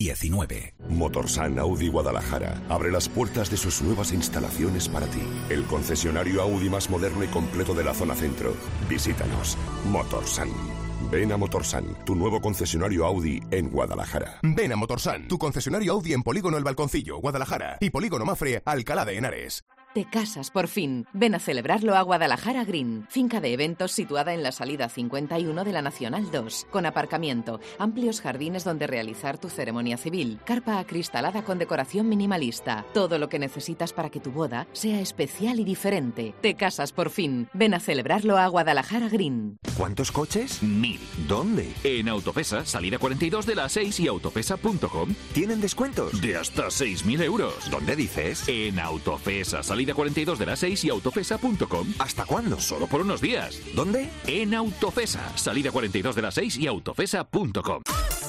19. Motorsan Audi Guadalajara abre las puertas de sus nuevas instalaciones para ti. El concesionario Audi más moderno y completo de la zona centro. Visítanos. Motorsan. Ven a Motorsan, tu nuevo concesionario Audi en Guadalajara. Ven a Motorsan, tu concesionario Audi en Polígono El Balconcillo, Guadalajara, y Polígono Mafre, Alcalá de Henares. Te casas por fin. Ven a celebrarlo a Guadalajara Green, finca de eventos situada en la salida 51 de la Nacional 2, con aparcamiento, amplios jardines donde realizar tu ceremonia civil, carpa acristalada con decoración minimalista, todo lo que necesitas para que tu boda sea especial y diferente. Te casas por fin. Ven a celebrarlo a Guadalajara Green. ¿Cuántos coches? 1000. ¿Dónde? En Autopesa, salida 42 de la A6 y autopesa.com. ¿Tienen descuentos? De hasta 6.000 euros. ¿Dónde dices? En Autopesa, salida 42 de la A6 y autopesa.com. ¿Hasta cuándo? Solo por unos días. ¿Dónde? En Autopesa, salida 42 de la A6 y autopesa.com.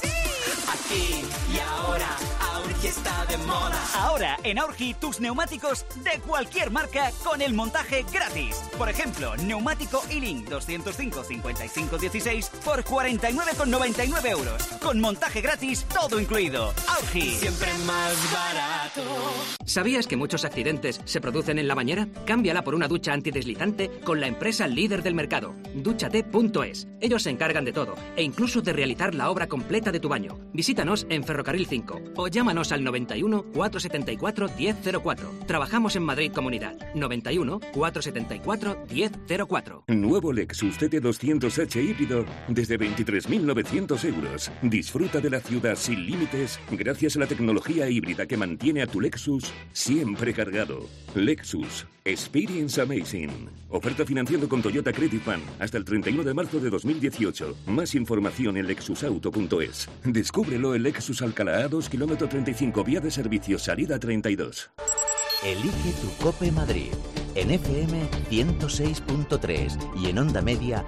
Aquí y ahora, Aurgi está de moda. Ahora en Aurgi tus neumáticos de cualquier marca con el montaje gratis. Por ejemplo, neumático E-Link 205-55-16 por 49,99 euros. Con montaje gratis, todo incluido. Aurgi. Siempre más barato. ¿Sabías que muchos accidentes se producen en la bañera? Cámbiala por una ducha antideslizante con la empresa líder del mercado, Dúchate.es. Ellos se encargan de todo e incluso de realizar la obra completa de tu baño. Visítanos en Ferrocarril 5 o llámanos al 91 474 1004. Trabajamos en Madrid Comunidad. 91 474 1004. Nuevo Lexus CT200H híbrido desde 23.900 euros. Disfruta de la ciudad sin límites gracias a la tecnología híbrida que mantiene a tu Lexus siempre cargado. Lexus. Experience Amazing. Oferta financiando con Toyota Credit Bank hasta el 31 de marzo de 2018. Más información en lexusauto.es. Descúbrelo en Lexus Alcalá 2 km 35 vía de servicio salida 32. Elige tu COPE Madrid. En FM 106.3 y en onda media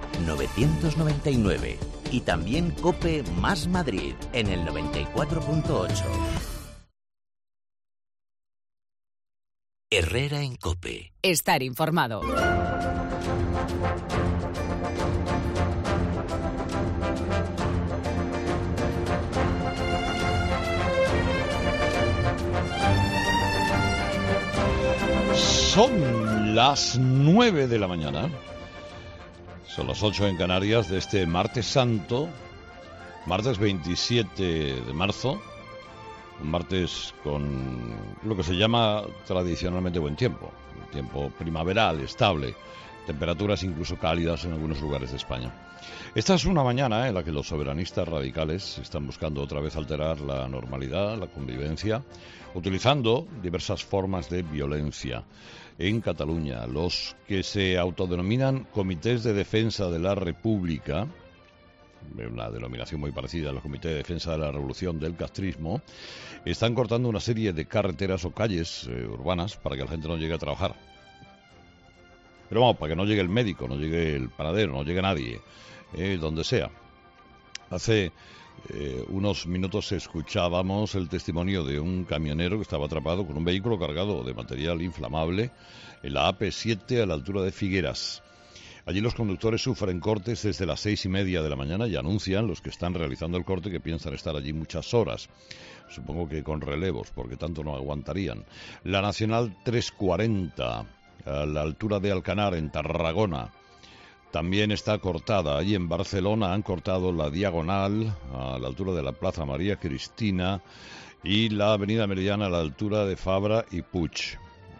999. Y también COPE más Madrid en el 94.8. Herrera en COPE. Estar informado. Son las 9 de la mañana. Son las 8 en Canarias de este martes santo, martes 27 de marzo. Un martes con lo que se llama tradicionalmente buen tiempo. Un tiempo primaveral, estable. Temperaturas incluso cálidas en algunos lugares de España. Esta es una mañana en la que los soberanistas radicales están buscando otra vez alterar la normalidad, la convivencia, utilizando diversas formas de violencia. En Cataluña, los que se autodenominan Comités de Defensa de la República, una denominación muy parecida al Comité de Defensa de la Revolución del Castrismo, están cortando una serie de carreteras o calles urbanas para que la gente no llegue a trabajar. Pero vamos, para que no llegue el médico, no llegue el panadero, no llegue nadie, donde sea. Hace unos minutos escuchábamos el testimonio de un camionero que estaba atrapado con un vehículo cargado de material inflamable en la AP7 a la altura de Figueras. Allí los conductores sufren cortes desde las 6:30 de la mañana y anuncian los que están realizando el corte que piensan estar allí muchas horas. Supongo que con relevos, porque tanto no aguantarían. La Nacional 340, a la altura de Alcanar, en Tarragona, también está cortada. Allí en Barcelona han cortado la diagonal a la altura de la Plaza María Cristina y la Avenida Meridiana a la altura de Fabra y Puig.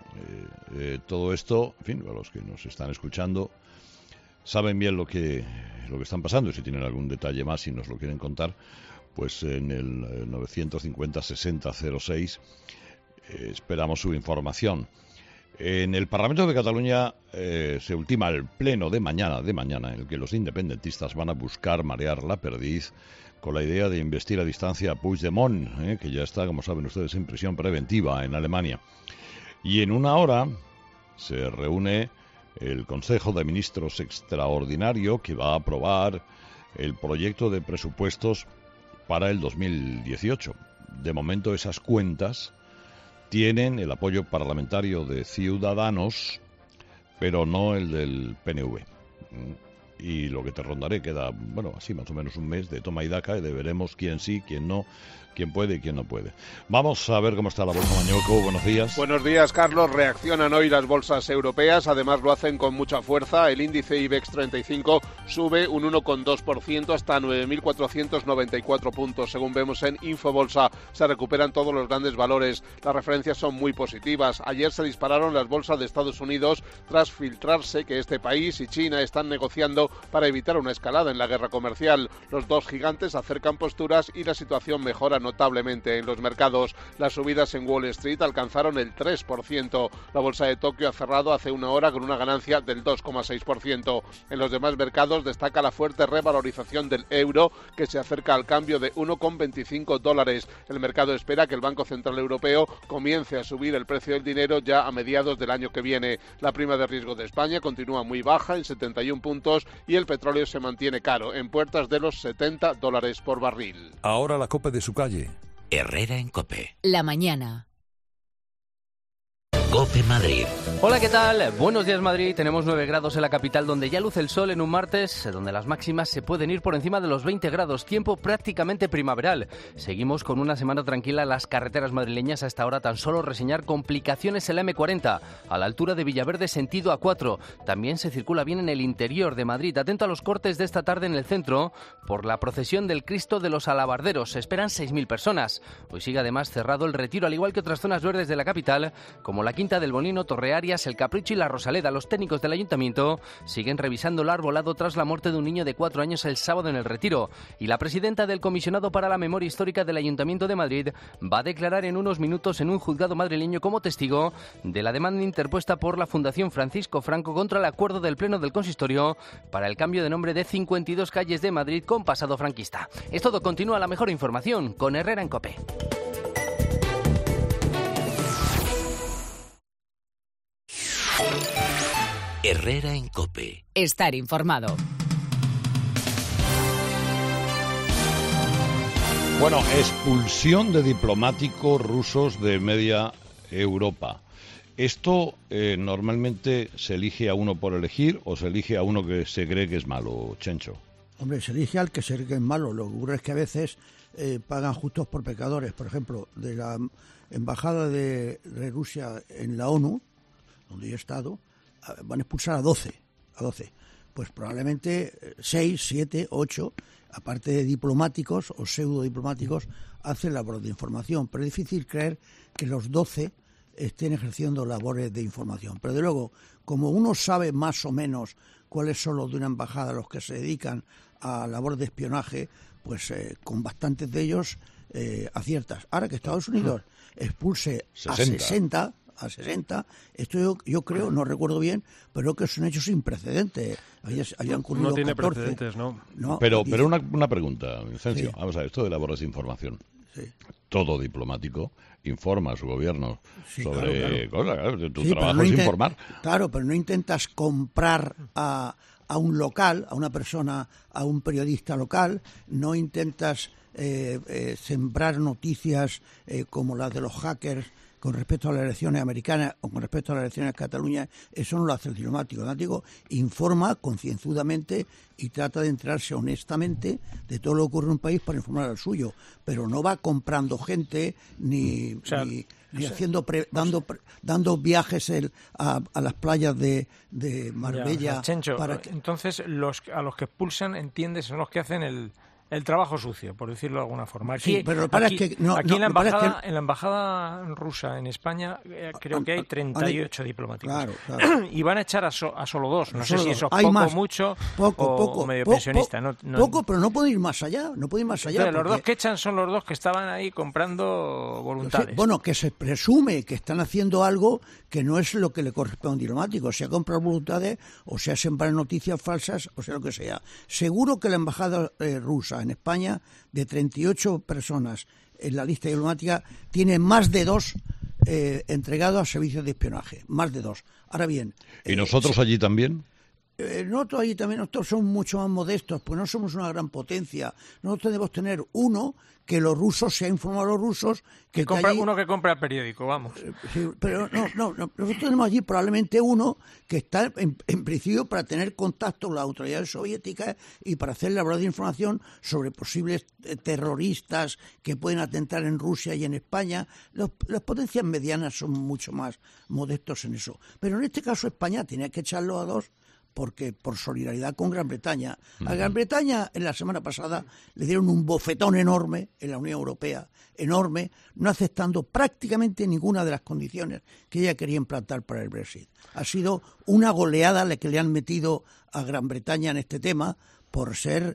Todo esto, en fin, a los que nos están escuchando saben bien lo que están pasando, y si tienen algún detalle más y nos lo quieren contar, pues en el 950 60 06 esperamos su información. En el Parlamento de Cataluña se ultima el pleno de mañana, en el que los independentistas van a buscar marear la perdiz con la idea de investir a distancia a Puigdemont, que ya está, como saben ustedes, en prisión preventiva en Alemania. Y en una hora se reúne el Consejo de Ministros extraordinario que va a aprobar el proyecto de presupuestos para el 2018. De momento esas cuentas tienen el apoyo parlamentario de Ciudadanos, pero no el del PNV. y lo que te rondaré queda, bueno, así más o menos un mes de toma y daca, y de veremos quién sí, quién no, quién puede y quién no puede. Vamos a ver cómo está la bolsa, Mañueco. Buenos días. Buenos días, Carlos. Reaccionan hoy las bolsas europeas, además lo hacen con mucha fuerza. El índice IBEX 35 sube un 1,2% hasta 9.494 puntos. Según vemos en Infobolsa, se recuperan todos los grandes valores. Las referencias son muy positivas. Ayer se dispararon las bolsas de Estados Unidos tras filtrarse que este país y China están negociando para evitar una escalada en la guerra comercial. Los dos gigantes acercan posturas y la situación mejora notablemente en los mercados. Las subidas en Wall Street alcanzaron el 3%. La bolsa de Tokio ha cerrado hace una hora con una ganancia del 2,6%. En los demás mercados destaca la fuerte revalorización del euro, que se acerca al cambio de 1,25 dólares. El mercado espera que el Banco Central Europeo comience a subir el precio del dinero ya a mediados del año que viene. La prima de riesgo de España continúa muy baja, en 71 puntos, y el petróleo se mantiene caro, en puertas de los $70 por barril. Ahora la COPE de su calle. Herrera en COPE. La mañana. COPE Madrid. Hola, ¿qué tal? Buenos días, Madrid. Tenemos 9 grados en la capital, donde ya luce el sol en un martes, donde las máximas se pueden ir por encima de los 20 grados, tiempo prácticamente primaveral. Seguimos con una semana tranquila en las carreteras madrileñas. Hasta ahora tan solo reseñar complicaciones en la M40, a la altura de Villaverde, sentido A4. También se circula bien en el interior de Madrid. Atento a los cortes de esta tarde en el centro por la procesión del Cristo de los Alabarderos. Se esperan 6.000 personas. Hoy sigue además cerrado el Retiro, al igual que otras zonas verdes de la capital, como la Quinta del Molino, Torrearias, El Capricho y la Rosaleda. Los técnicos del ayuntamiento siguen revisando el arbolado tras la muerte de un niño de 4 años el sábado en el Retiro. Y la presidenta del Comisionado para la Memoria Histórica del Ayuntamiento de Madrid va a declarar en unos minutos en un juzgado madrileño como testigo de la demanda interpuesta por la Fundación Francisco Franco contra el acuerdo del Pleno del Consistorio para el cambio de nombre de 52 calles de Madrid con pasado franquista. Es todo, continúa la mejor información con Herrera en COPE. Herrera en COPE. Estar informado. Bueno, expulsión de diplomáticos rusos de media Europa. ¿Esto normalmente se elige a uno por elegir o se elige a uno que se cree que es malo, Chencho? Hombre, se elige al que se cree que es malo. Lo que ocurre es que a veces pagan justos por pecadores. Por ejemplo, de la embajada de Rusia en la ONU, donde yo he estado, van a expulsar a 12. Pues probablemente 6, 7, 8, aparte de diplomáticos o pseudodiplomáticos, hacen labores de información. Pero es difícil creer que los 12 estén ejerciendo labores de información. Pero de luego, como uno sabe más o menos cuáles son los de una embajada los que se dedican a labores de espionaje, pues con bastantes de ellos aciertas. Ahora que Estados Unidos expulse a 60, esto yo creo, no recuerdo bien, pero que es un hecho sin precedentes. Habían ocurrido no tiene 14. precedentes, ¿no? Pero una pregunta, Vicencio. Sí. Vamos a ver, esto de labores de información. Sí. Todo diplomático informa a su gobierno sobre cosas. Claro, tu trabajo es informar. Claro, pero no intentas comprar a un local, a una persona, a un periodista local, no intentas sembrar noticias como las de los hackers con respecto a las elecciones americanas o con respecto a las elecciones de Cataluña. Eso no lo hace el diplomático. El diplomático informa concienzudamente y trata de enterarse honestamente de todo lo que ocurre en un país para informar al suyo, pero no va comprando gente ni haciendo dando viajes a las playas de Marbella. Chencho, entonces a los que expulsan, entiendes, son los que hacen el trabajo sucio, por decirlo de alguna forma. Aquí, sí, pero lo que pasa es que en la embajada rusa en España creo que hay 38 diplomáticos. Claro. Y van a echar a solo 2. No sé si eso es poco, mucho o medio pensionista. Poco, pero no puede ir más allá. Pero los 2 que echan son los 2 que estaban ahí comprando voluntades. Bueno, que se presume que están haciendo algo que no es lo que le corresponde a un diplomático, sea comprar voluntades o sea sembrar noticias falsas o sea lo que sea. Seguro que la embajada rusa en España, de 38 personas en la lista diplomática, tiene más de 2 entregados a servicios de espionaje, más de 2. Ahora bien... ¿Y nosotros allí también? nosotros ahí también, nosotros somos mucho más modestos, pues no somos una gran potencia. Nosotros debemos tener uno que los rusos, se ha informado a los rusos que allí... Uno que compra el periódico, vamos. Sí, pero no, nosotros tenemos allí probablemente uno que está en principio para tener contacto con las autoridades soviéticas y para hacer labor de información sobre posibles terroristas que pueden atentar en Rusia y en España. Las potencias medianas son mucho más modestos en eso. Pero en este caso España tenía que echarlo a dos, porque por solidaridad con Gran Bretaña. A Gran Bretaña en la semana pasada le dieron un bofetón enorme en la Unión Europea, enorme, no aceptando prácticamente ninguna de las condiciones que ella quería implantar para el Brexit. Ha sido una goleada la que le han metido a Gran Bretaña en este tema por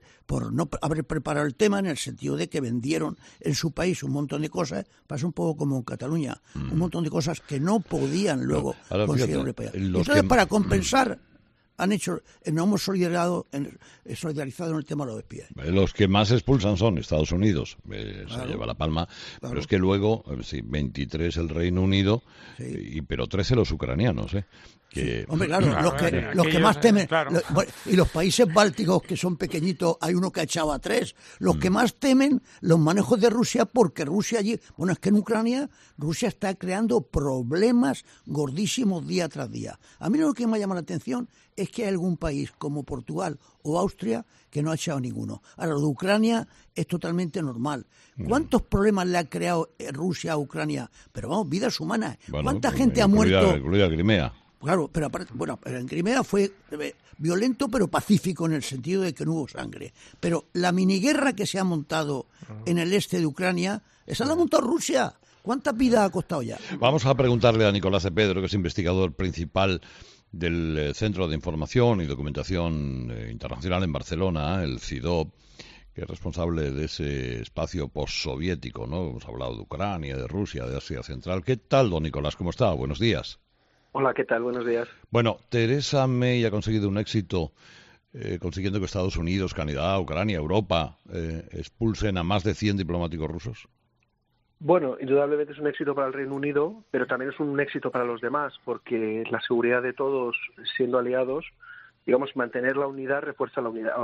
no haber preparado el tema, en el sentido de que vendieron en su país un montón de cosas, pasa un poco como en Cataluña, un montón de cosas que no podían luego conseguir Europea. Entonces, para compensar, nos hemos solidarizado en el tema de los espías. Los que más expulsan son Estados Unidos, se lleva la palma, Claro. pero es que luego, 23 el Reino Unido, pero 13 los ucranianos, que... Hombre, claro, los que más temen, y los países bálticos que son pequeñitos, hay uno que ha echado a 3, los que más temen los manejos de Rusia, porque Rusia allí, es que en Ucrania, Rusia está creando problemas gordísimos día tras día. A mí lo que me llama la atención es que hay algún país como Portugal o Austria que no ha echado ninguno. Ahora, lo de Ucrania es totalmente normal. ¿Cuántos problemas le ha creado Rusia a Ucrania? Pero vamos, vidas humanas. ¿Cuánta gente ha muerto? Incluida Crimea. Claro, pero aparte, pero en Crimea fue violento pero pacífico en el sentido de que no hubo sangre. Pero la miniguerra que se ha montado en el este de Ucrania, esa la ha montado Rusia. ¿Cuántas vidas ha costado ya? Vamos a preguntarle a Nicolás de Pedro, que es investigador principal del Centro de Información y Documentación Internacional en Barcelona, el CIDOB, que es responsable de ese espacio postsoviético, ¿no? Hemos hablado de Ucrania, de Rusia, de Asia Central. ¿Qué tal, don Nicolás? ¿Cómo está? Buenos días. Hola, ¿qué tal? Buenos días. Bueno, Theresa May ha conseguido un éxito consiguiendo que Estados Unidos, Canadá, Ucrania, Europa expulsen a más de 100 diplomáticos rusos. Bueno, indudablemente es un éxito para el Reino Unido, pero también es un éxito para los demás, porque la seguridad de todos siendo aliados, digamos, mantener la unidad refuerza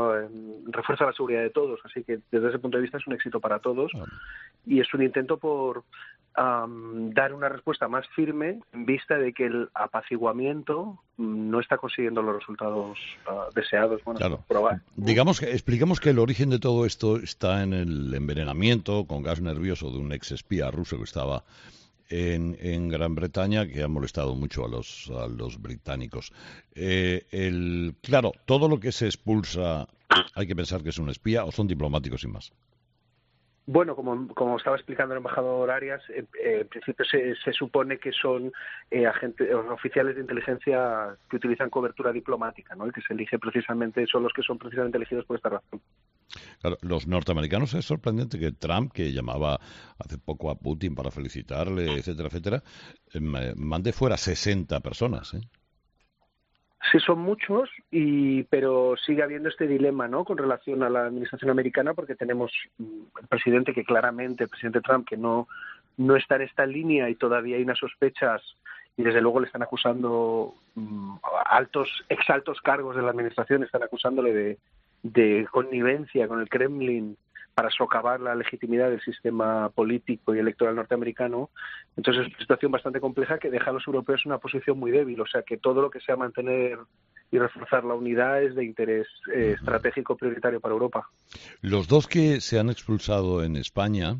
la seguridad de todos. Así que desde ese punto de vista es un éxito para todos y es un intento por dar una respuesta más firme en vista de que el apaciguamiento no está consiguiendo los resultados deseados. Bueno, claro. Probar. Expliquemos que el origen de todo esto está en el envenenamiento con gas nervioso de un ex espía ruso que estaba en Gran Bretaña, que ha molestado mucho a los británicos. Claro, todo lo que se expulsa hay que pensar que es un espía o son diplomáticos y más. Bueno, como estaba explicando el embajador Arias, en principio se supone que son agentes oficiales de inteligencia que utilizan cobertura diplomática, ¿no? El que se elige precisamente son los que son precisamente elegidos por esta razón. Claro, los norteamericanos, es sorprendente que Trump, que llamaba hace poco a Putin para felicitarle, etcétera, mande fuera 60 personas, ¿eh? Sí, son muchos, pero sigue habiendo este dilema, ¿no?, con relación a la administración americana, porque tenemos el presidente el presidente Trump, que no está en esta línea y todavía hay unas sospechas y desde luego le están acusando exaltos cargos de la administración, están acusándole de connivencia con el Kremlin para socavar la legitimidad del sistema político y electoral norteamericano. Entonces es una situación bastante compleja que deja a los europeos en una posición muy débil. O sea que todo lo que sea mantener y reforzar la unidad es de interés estratégico prioritario para Europa. Los dos que se han expulsado en España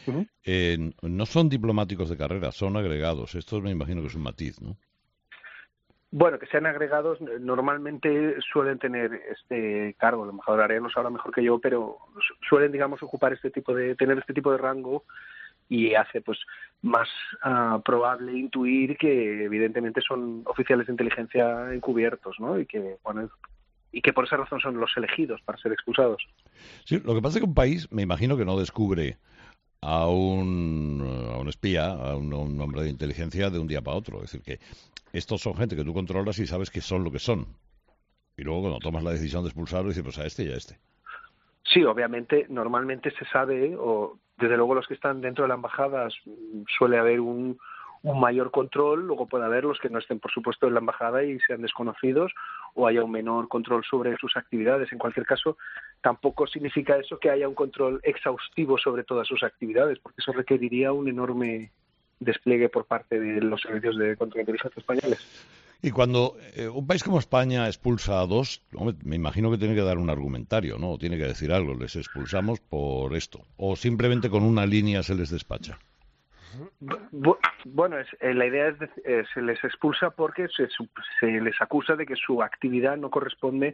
no son diplomáticos de carrera, son agregados. Esto me imagino que es un matiz, ¿no? Bueno, que sean agregados normalmente suelen tener este cargo. El embajador Arias lo sabrá mejor que yo, pero suelen, digamos, tener este tipo de rango y hace pues más probable intuir que evidentemente son oficiales de inteligencia encubiertos, ¿no? Y que por esa razón son los elegidos para ser expulsados. Sí, lo que pasa es que un país, me imagino que no descubre a un espía, a un hombre de inteligencia de un día para otro. Es decir, que estos son gente que tú controlas y sabes que son lo que son. Y luego cuando tomas la decisión de expulsarlo, dices, pues a este y a este. Sí, obviamente, normalmente se sabe, o desde luego los que están dentro de la embajada, suele haber un un mayor control, luego puede haber los que no estén, por supuesto, en la embajada y sean desconocidos, o haya un menor control sobre sus actividades. En cualquier caso, tampoco significa eso que haya un control exhaustivo sobre todas sus actividades, porque eso requeriría un enorme despliegue por parte de los servicios de contrainteligencia españoles. Y cuando un país como España expulsa a dos, hombre, me imagino que tiene que dar un argumentario, ¿no? Tiene que decir algo, les expulsamos por esto. O simplemente con una línea se les despacha. Bueno, la idea es se les expulsa porque se les acusa de que su actividad no corresponde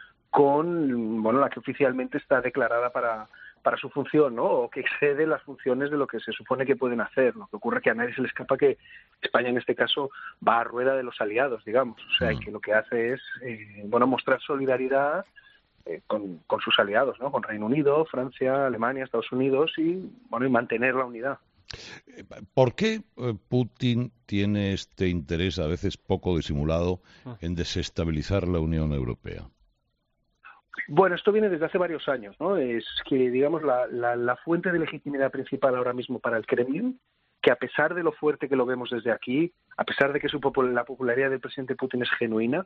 con la que oficialmente está declarada para su función, ¿no? O que excede las funciones de lo que se supone que pueden hacer. Lo que ocurre es que a nadie se le escapa que España en este caso va a rueda de los aliados, digamos. O sea, que lo que hace es mostrar solidaridad con sus aliados, ¿no? Con Reino Unido, Francia, Alemania, Estados Unidos y mantener la unidad. ¿Por qué Putin tiene este interés, a veces poco disimulado, en desestabilizar la Unión Europea? Bueno, esto viene desde hace varios años, ¿no? Es que, digamos, la fuente de legitimidad principal ahora mismo para el Kremlin, que a pesar de lo fuerte que lo vemos desde aquí, a pesar de que la popularidad del presidente Putin es genuina,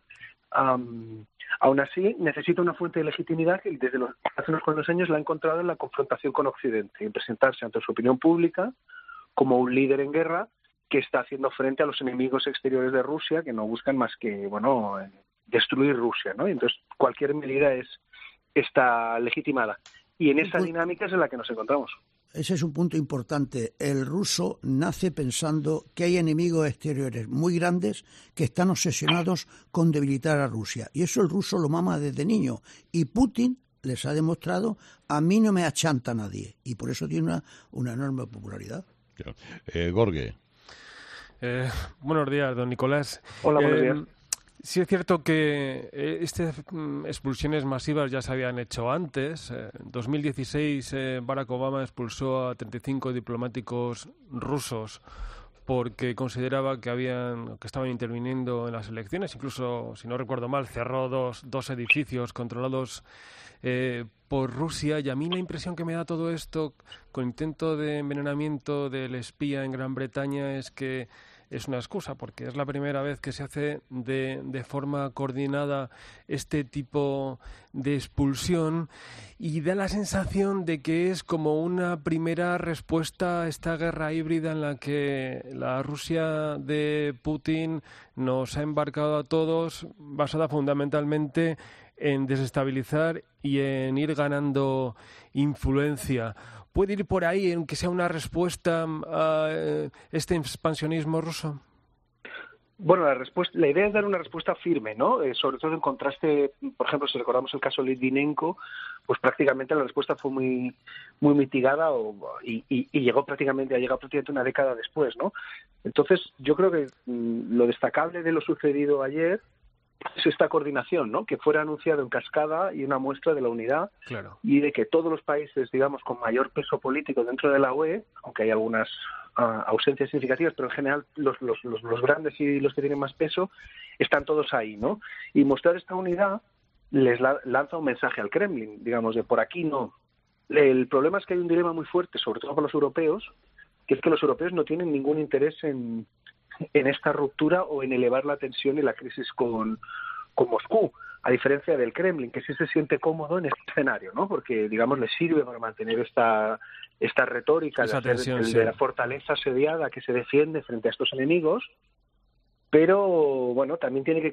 aún así necesita una fuente de legitimidad que desde hace unos cuantos años la ha encontrado en la confrontación con Occidente, en presentarse ante su opinión pública como un líder en guerra que está haciendo frente a los enemigos exteriores de Rusia, que no buscan más que, destruir Rusia, ¿no? Y entonces cualquier medida está legitimada. Y en esa dinámica es en la que nos encontramos. Ese es un punto importante. El ruso nace pensando que hay enemigos exteriores muy grandes que están obsesionados con debilitar a Rusia. Y eso el ruso lo mama desde niño. Y Putin les ha demostrado, a mí no me achanta nadie. Y por eso tiene una enorme popularidad. Gorge. Buenos días, don Nicolás. Hola, buenos días. Sí es cierto que estas expulsiones masivas ya se habían hecho antes. En 2016 Barack Obama expulsó a 35 diplomáticos rusos porque consideraba que estaban interviniendo en las elecciones. Incluso, si no recuerdo mal, cerró dos edificios controlados por Rusia. Y a mí la impresión que me da todo esto, con intento de envenenamiento del espía en Gran Bretaña, es que es una excusa, porque es la primera vez que se hace de forma coordinada este tipo de expulsión y da la sensación de que es como una primera respuesta a esta guerra híbrida en la que la Rusia de Putin nos ha embarcado a todos, basada fundamentalmente en desestabilizar y en ir ganando influencia. ¿Puede ir por ahí en que sea una respuesta a este expansionismo ruso? Bueno, la idea es dar una respuesta firme, ¿no? Sobre todo en contraste, por ejemplo, si recordamos el caso Litvinenko, pues prácticamente la respuesta fue muy mitigada y ha llegado prácticamente una década después, ¿no? Entonces, yo creo que lo destacable de lo sucedido ayer es esta coordinación, ¿no? Que fuera anunciado en cascada y una muestra de la unidad. Claro. Y de que todos los países, digamos, con mayor peso político dentro de la UE, aunque hay algunas ausencias significativas, pero en general los grandes y los que tienen más peso están todos ahí, ¿no? Y mostrar esta unidad les lanza un mensaje al Kremlin, digamos, de por aquí no. El problema es que hay un dilema muy fuerte, sobre todo para los europeos, que es que los europeos no tienen ningún interés en esta ruptura o en elevar la tensión y la crisis con Moscú, a diferencia del Kremlin, que sí se siente cómodo en este escenario, ¿no? Porque, digamos, le sirve para mantener esta retórica de la fortaleza asediada que se defiende frente a estos enemigos, pero, bueno, también tiene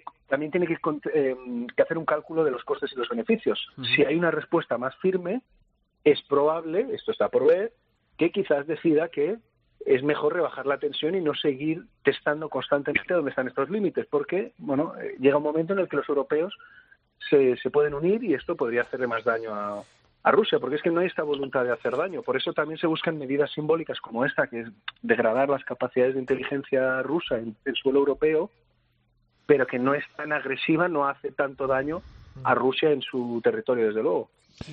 que hacer un cálculo de los costes y los beneficios. Uh-huh. Si hay una respuesta más firme, es probable, esto está por ver, que quizás decida que es mejor rebajar la tensión y no seguir testando constantemente dónde están estos límites, porque llega un momento en el que los europeos se pueden unir y esto podría hacerle más daño a Rusia, porque es que no hay esta voluntad de hacer daño. Por eso también se buscan medidas simbólicas como esta, que es degradar las capacidades de inteligencia rusa en el suelo europeo, pero que no es tan agresiva, no hace tanto daño a Rusia en su territorio, desde luego.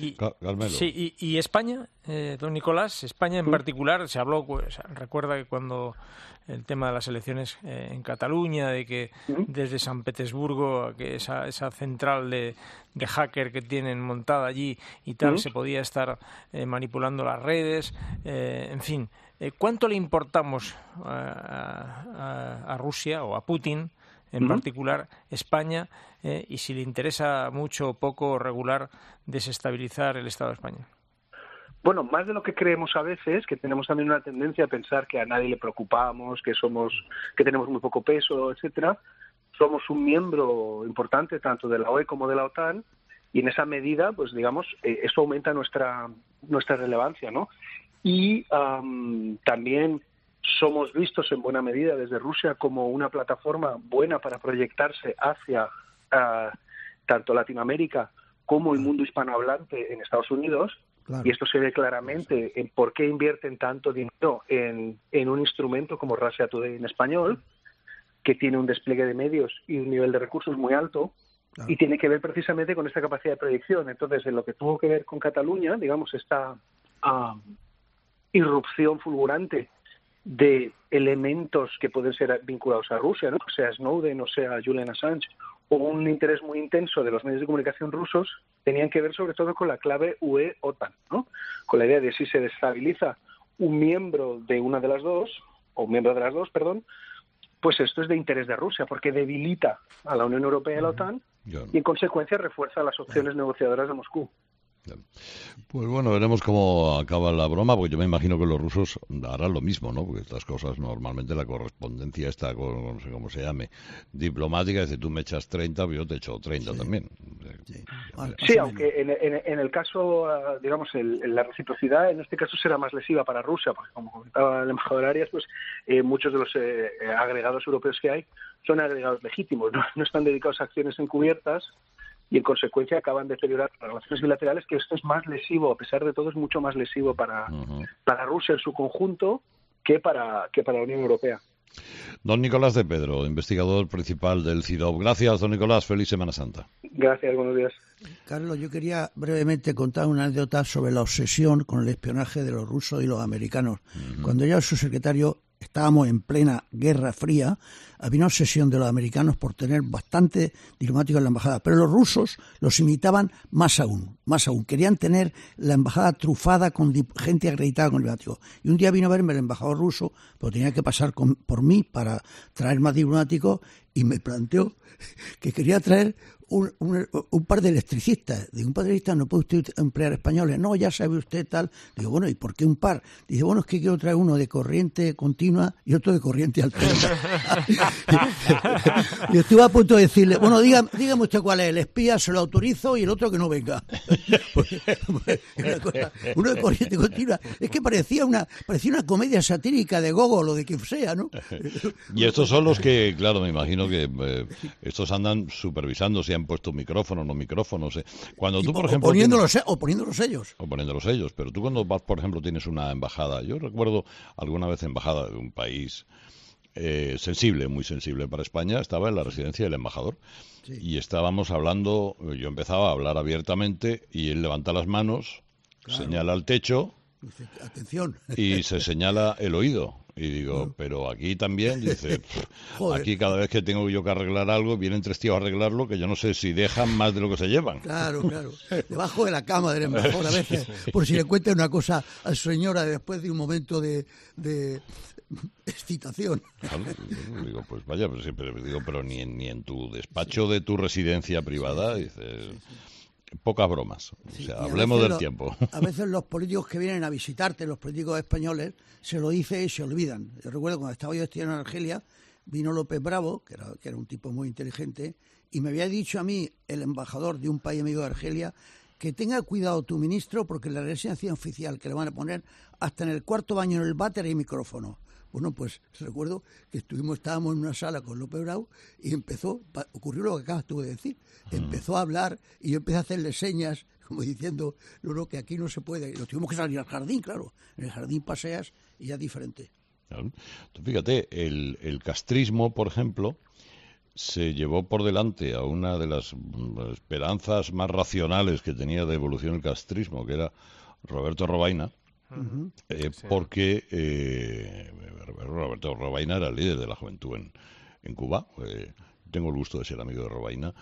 Y España, don Nicolás, España en particular, se habló, recuerda que cuando el tema de las elecciones en Cataluña, de que desde San Petersburgo, que esa central de hacker que tienen montada allí y tal, se podía estar manipulando las redes, en fin, ¿cuánto le importamos a Rusia o a Putin, en particular España, y si le interesa mucho o poco o regular desestabilizar el Estado de España? Bueno, más de lo que creemos a veces, que tenemos también una tendencia a pensar que a nadie le preocupamos, que tenemos muy poco peso, etcétera. Somos un miembro importante tanto de la OE como de la OTAN, y en esa medida, pues digamos, eso aumenta nuestra relevancia, ¿no? Y también somos vistos en buena medida desde Rusia como una plataforma buena para proyectarse hacia tanto Latinoamérica como el mundo hispanohablante en Estados Unidos. Claro. Y esto se ve claramente en por qué invierten tanto dinero en un instrumento como Russia Today en español, que tiene un despliegue de medios y un nivel de recursos muy alto, claro. Y tiene que ver precisamente con esta capacidad de proyección. Entonces, en lo que tuvo que ver con Cataluña, digamos, esta irrupción fulgurante de elementos que pueden ser vinculados a Rusia, ¿no? O sea Snowden, o sea Julian Assange, o un interés muy intenso de los medios de comunicación rusos, tenían que ver sobre todo con la clave UE-OTAN, ¿no? Con la idea de si se desestabiliza un miembro de una de las dos, o un miembro de las dos, perdón, pues esto es de interés de Rusia, porque debilita a la Unión Europea y a la OTAN, y en consecuencia refuerza las opciones negociadoras de Moscú. Pues bueno, veremos cómo acaba la broma, porque yo me imagino que los rusos harán lo mismo, ¿no? Porque estas cosas, normalmente la correspondencia está, no sé cómo se llame, diplomática, es decir, tú me echas 30, yo te echo 30 también. Sí, aunque en el caso, digamos, la reciprocidad en este caso será más lesiva para Rusia, porque como comentaba el embajador Arias, pues muchos de los agregados europeos que hay son agregados legítimos, no están dedicados a acciones encubiertas, y en consecuencia acaban de deteriorar las relaciones bilaterales, que esto es más lesivo, a pesar de todo es mucho más lesivo para Rusia en su conjunto que para la Unión Europea. Don Nicolás de Pedro, investigador principal del CIDOB. Gracias, don Nicolás, feliz Semana Santa. Gracias, buenos días. Carlos, yo quería brevemente contar una anécdota sobre la obsesión con el espionaje de los rusos y los americanos. Cuando yo era su secretario, estábamos en plena Guerra Fría, había una obsesión de los americanos por tener bastante diplomáticos en la embajada, pero los rusos los imitaban más aún. Querían tener la embajada trufada con gente acreditada con diplomáticos. Y un día vino a verme el embajador ruso, pero tenía que pasar por mí para traer más diplomáticos, y me planteó que quería traer un par de electricistas. Digo, un par de electricistas, ¿no puede usted emplear españoles? No, ya sabe usted tal. Digo, bueno, ¿y por qué un par? Dice, bueno, es que quiero traer uno de corriente continua y otro de corriente alterna. Y estuve a punto de decirle, bueno, dígame usted cuál es, el espía se lo autorizo y el otro que no venga. Uno de corriente continua. Es que parecía una comedia satírica de Gogol o de quien sea, ¿no? Y estos son los que, claro, me imagino que estos andan supervisando si han puesto micrófonos, no micrófonos. Cuando tú, por ejemplo, poniendo los sellos. O poniendo los sellos. Pero tú cuando vas, por ejemplo, tienes una embajada. Yo recuerdo alguna vez embajada de un país sensible, muy sensible para España, estaba en la residencia del embajador. Sí. Y estábamos hablando, yo empezaba a hablar abiertamente y él levanta las manos, claro, señala al techo. Dice, atención. Y se señala el oído. Y digo, pero aquí también, dice, aquí cada vez que tengo yo que arreglar algo, vienen 3 tíos a arreglarlo, que yo no sé si dejan más de lo que se llevan. Claro. Debajo de la cama del embajador a veces, por si le cuenta una cosa a su señora después de un momento de excitación. Claro, digo, pues vaya, pero ni en tu despacho de tu residencia privada, dices... Pocas bromas, o sea, hablemos del tiempo. A veces los políticos que vienen a visitarte, los políticos españoles, se lo dicen y se olvidan. Yo recuerdo cuando estaba yo estudiando en Argelia, vino López Bravo, que era un tipo muy inteligente, y me había dicho a mí, el embajador de un país amigo de Argelia, que tenga cuidado tu ministro, porque en la residencia oficial que le van a poner, hasta en el cuarto baño en el váter hay micrófono. Bueno, pues recuerdo que estábamos en una sala con López Bravo y ocurrió lo que acabas tú de decir. Empezó a hablar y yo empecé a hacerle señas, como diciendo, no, que aquí no se puede. Y nos tuvimos que salir al jardín, claro. En el jardín paseas y ya es diferente. Claro. Tú fíjate, el castrismo, por ejemplo, se llevó por delante a una de las esperanzas más racionales que tenía de evolución el castrismo, que era Roberto Robaina. Porque Roberto Robaina era el líder de la juventud en Cuba. Tengo el gusto de ser amigo de Robaina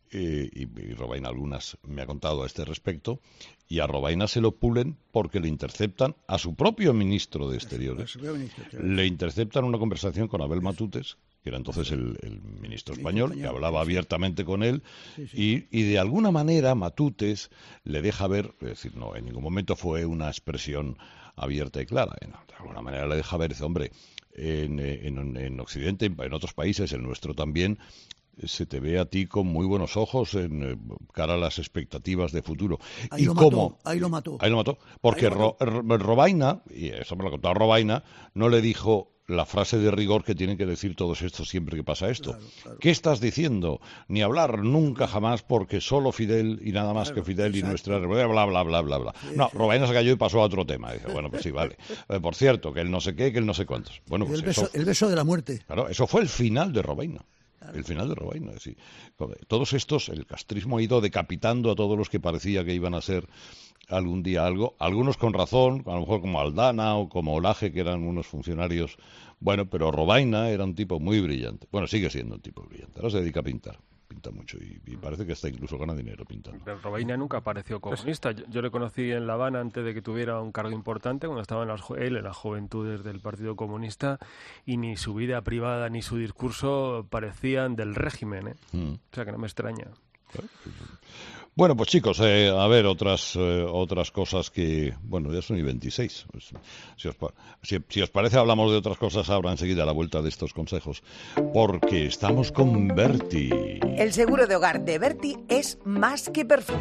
y Robaina algunas me ha contado a este respecto, y a Robaina se lo pulen porque le interceptan a su propio ministro de Exteriores. Le interceptan una conversación con Abel Matutes, que era entonces el ministro español, que hablaba abiertamente con él, y de alguna manera Matutes le deja ver, es decir, no, en ningún momento fue una expresión abierta y clara, de alguna manera le deja ver, dice, hombre, en Occidente, en otros países, el nuestro también, se te ve a ti con muy buenos ojos en cara a las expectativas de futuro. Ahí lo mató. Ahí lo mató. Porque Robaina, y eso me lo ha contado Robaina, no le dijo la frase de rigor que tienen que decir todos estos siempre que pasa esto. Claro. ¿Qué estás diciendo? Ni hablar nunca jamás, porque solo Fidel y nada más que Fidel y nuestra... bla, bla, bla, bla, bla. No, Robaina se cayó y pasó a otro tema. Dice, bueno, pues sí, vale. Por cierto, que él no sé qué, que él no sé cuántos. Bueno, pues el beso de la muerte. Claro, eso fue el final de Robaina. El final de Robaina, es decir, todos estos, el castrismo ha ido decapitando a todos los que parecía que iban a ser algún día algo, algunos con razón, a lo mejor como Aldana o como Olaje, que eran unos funcionarios, bueno, pero Robaina era un tipo muy brillante, bueno, sigue siendo un tipo brillante, ahora se dedica a pinta mucho y parece que está incluso gana dinero pintando. Pero Robaina nunca pareció comunista. Yo le conocí en La Habana antes de que tuviera un cargo importante, cuando estaba él en las juventudes del Partido Comunista, y ni su vida privada ni su discurso parecían del régimen, O sea que no me extraña. Bueno, pues chicos, a ver, otras cosas que... Bueno, ya son y 26. Pues, si os parece, hablamos de otras cosas ahora enseguida a la vuelta de estos consejos. Porque estamos con Berti. El seguro de hogar de Berti es más que perfecto.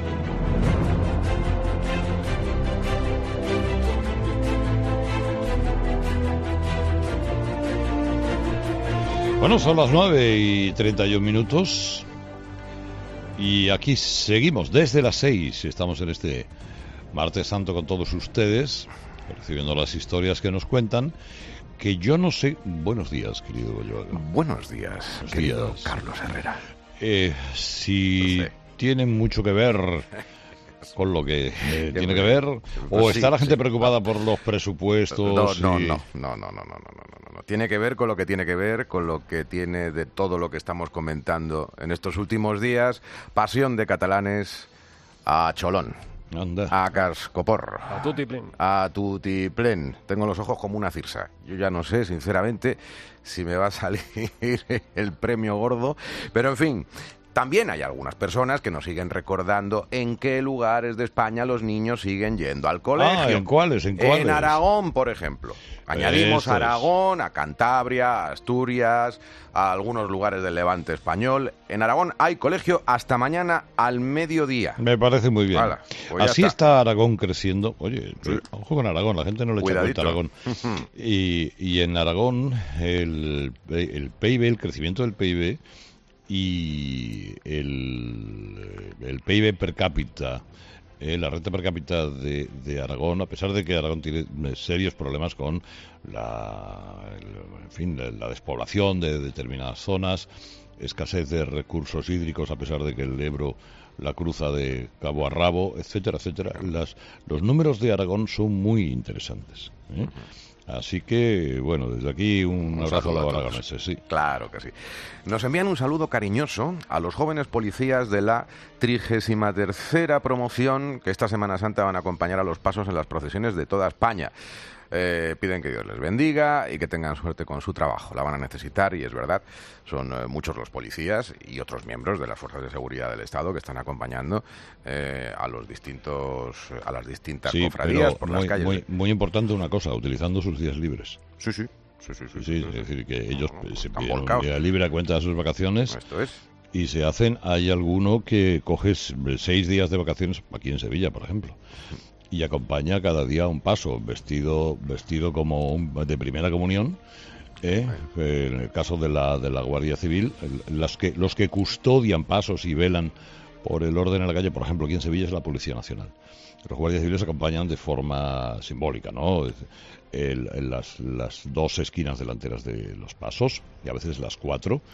Bueno, son las 9:31. Y aquí seguimos desde las 6. Estamos en este Martes Santo con todos ustedes, recibiendo las historias que nos cuentan. Que yo no sé... Buenos días, querido Goyo. Buenos días, querido Carlos Herrera. Si tienen mucho que ver con lo que tiene que ver, o está la gente preocupada por los presupuestos. No. Tiene que ver con lo que tiene que ver, con lo que tiene de todo lo que estamos comentando en estos últimos días. Pasión de catalanes a Cholón. Anda. A Cascoporro. A Tutiplén. Tengo los ojos como una cirsa. Yo ya no sé, sinceramente, si me va a salir el premio gordo. Pero, en fin, también hay algunas personas que nos siguen recordando en qué lugares de España los niños siguen yendo al colegio. ¿En cuáles? En Aragón, por ejemplo. Añadimos a Aragón, a Cantabria, a Asturias, a algunos lugares del Levante español. En Aragón hay colegio hasta mañana al mediodía. Me parece muy bien. Hala, pues así está Aragón creciendo. Oye, ojo con Aragón, la gente no le echa cuenta a Aragón. Y en Aragón el PIB, el crecimiento del PIB y el PIB per cápita, la renta per cápita de Aragón, a pesar de que Aragón tiene serios problemas con la despoblación de determinadas zonas, escasez de recursos hídricos, a pesar de que el Ebro la cruza de cabo a rabo, etcétera, etcétera. Los números de Aragón son muy interesantes, Así que, bueno, desde aquí un abrazo a los aragoneses, sí. Claro que sí. Nos envían un saludo cariñoso a los jóvenes policías de la 33ª promoción que esta Semana Santa van a acompañar a los pasos en las procesiones de toda España. Piden que Dios les bendiga y que tengan suerte con su trabajo. La van a necesitar y es verdad, son muchos los policías y otros miembros de las fuerzas de seguridad del Estado que están acompañando a las distintas cofradías por las calles. Muy importante una cosa, utilizando sus días libres. Sí. Es decir, que ellos se piden un día libre a cuenta de sus vacaciones. Esto es. Y se hacen, hay alguno que coge 6 días de vacaciones, aquí en Sevilla, por ejemplo, y acompaña cada día un paso, vestido como de primera comunión, en el caso de la Guardia Civil, los que custodian pasos y velan por el orden en la calle, por ejemplo, aquí en Sevilla es la Policía Nacional. Los guardias civiles acompañan de forma simbólica, ¿no? En las 2 esquinas delanteras de los pasos, y a veces las 4,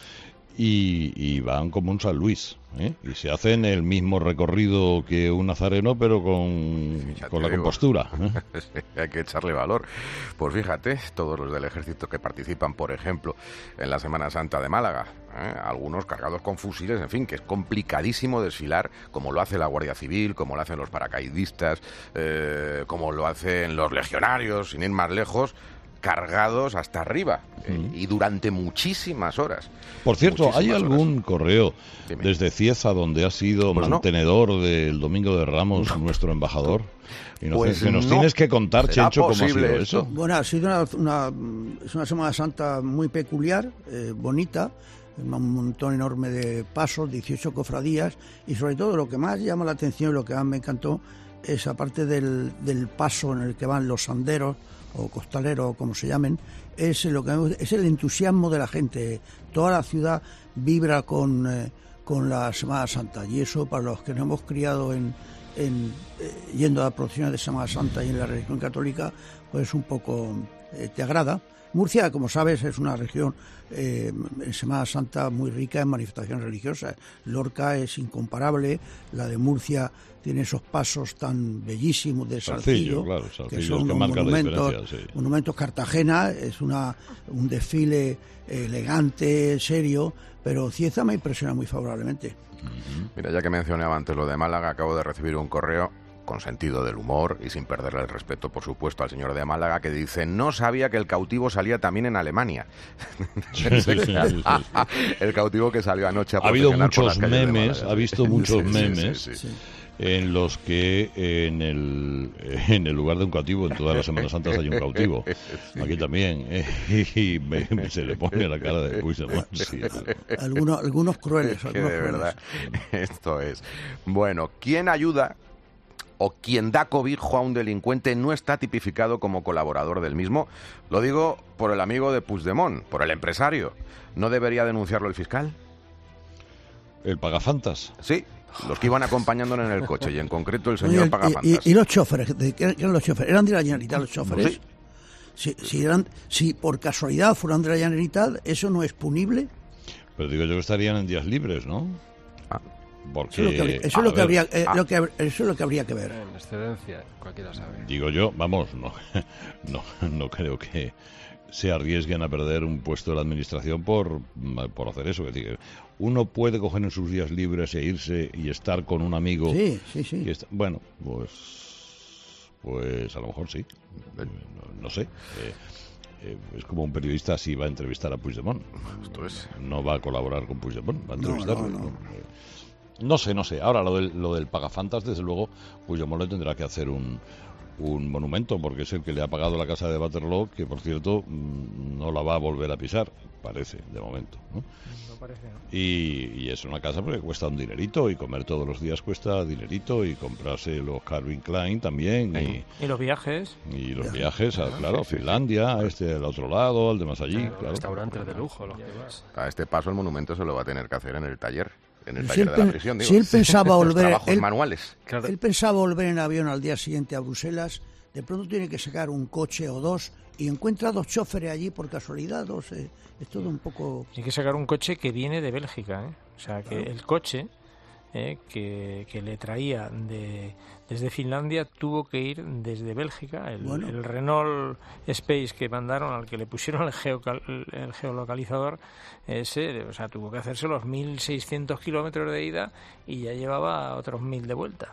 y van como un San Luis, ¿eh? Y se hacen el mismo recorrido que un nazareno, pero con la compostura, ¿eh? Hay que echarle valor. Pues fíjate, todos los del ejército que participan, por ejemplo, en la Semana Santa de Málaga, algunos cargados con fusiles, en fin, que es complicadísimo desfilar, como lo hace la Guardia Civil, como lo hacen los paracaidistas, como lo hacen los legionarios, sin ir más lejos, cargados hasta arriba y durante muchísimas horas. Por cierto, ¿hay algún correo desde Cieza donde ha sido mantenedor del Domingo de Ramos nuestro embajador? Y nos tienes que contar, Chencho, cómo ha sido eso. Bueno, ha sido es una Semana Santa muy peculiar, bonita, un montón enorme de pasos, 18 cofradías, y sobre todo lo que más llama la atención y lo que más me encantó es, aparte del paso en el que van los sanderos o costaleros, como se llamen, es el entusiasmo de la gente. Toda la ciudad vibra con la Semana Santa, y eso, para los que nos hemos criado yendo a las procesiones de Semana Santa y en la religión católica, pues un poco te agrada. Murcia, como sabes, es una región en Semana Santa muy rica en manifestaciones religiosas. Lorca es incomparable, la de Murcia tiene esos pasos tan bellísimos de Salcillo, claro, que son unos monumentos. Cartagena es un desfile elegante, serio, pero Cieza me impresiona muy favorablemente. Mira, ya que mencionaba antes lo de Málaga, acabo de recibir un correo con sentido del humor y sin perderle el respeto, por supuesto, al señor de Málaga, que dice: no sabía que el cautivo salía también en Alemania. Sí. El cautivo que salió anoche a procesionar. Ha habido muchos por las calles memes, de Málaga. ha visto muchos memes. Sí. En los que en el lugar de un cautivo, en todas las Semanas Santas hay un cautivo. Aquí también, y se le pone la cara de Puigdemont. Sí. Algunos crueles. Que de verdad, esto es. Bueno, ¿quién ayuda o quien da cobijo a un delincuente no está tipificado como colaborador del mismo? Lo digo por el amigo de Puigdemont, por el empresario. ¿No debería denunciarlo el fiscal? ¿El pagafantas? Sí, los que iban acompañándole en el coche, y en concreto el señor pagafantas. ¿Y los choferes? ¿Qué eran los choferes? ¿Eran de la Generalitat los choferes? Sí. Si por casualidad fueran de la Generalitat, ¿eso no es punible? Pero digo yo que estarían en días libres, ¿no? Porque, eso es lo que habría que ver. En excedencia, cualquiera sabe. Digo yo, vamos, no creo que se arriesguen a perder un puesto de la administración por hacer eso. Es decir, uno puede coger en sus días libres e irse y estar con un amigo. Sí. Bueno, pues a lo mejor sí. No sé. Es como un periodista si va a entrevistar a Puigdemont. Esto es. No va a colaborar con Puigdemont, va a entrevistarlo. No sé. Ahora, lo del pagafantas, desde luego, Puigdemont le tendrá que hacer un monumento, porque es el que le ha pagado la casa de Waterloo, que, por cierto, no la va a volver a pisar, parece, de momento, ¿no? No parece, ¿no? Y es una casa porque cuesta un dinerito, y comer todos los días cuesta dinerito, y comprarse los Calvin Klein también. ¿Y los viajes? Y los viajes, claro, a Finlandia, al otro lado, al de más allí. Claro. Restaurantes de lujo, los que vas. A este paso el monumento se lo va a tener que hacer en el taller. En el taller de la prisión, digo. Si él pensaba volver, manuales. Claro. Él pensaba volver en avión al día siguiente a Bruselas, de pronto tiene que sacar un coche o dos y encuentra dos choferes allí por casualidad. Es todo un poco... Tiene que sacar un coche que viene de Bélgica, ¿eh? O sea, que el coche que le traía desde Finlandia tuvo que ir desde Bélgica. El Renault Space que mandaron, al que le pusieron el geolocalizador, tuvo que hacerse los 1.600 kilómetros de ida y ya llevaba otros 1.000 de vuelta.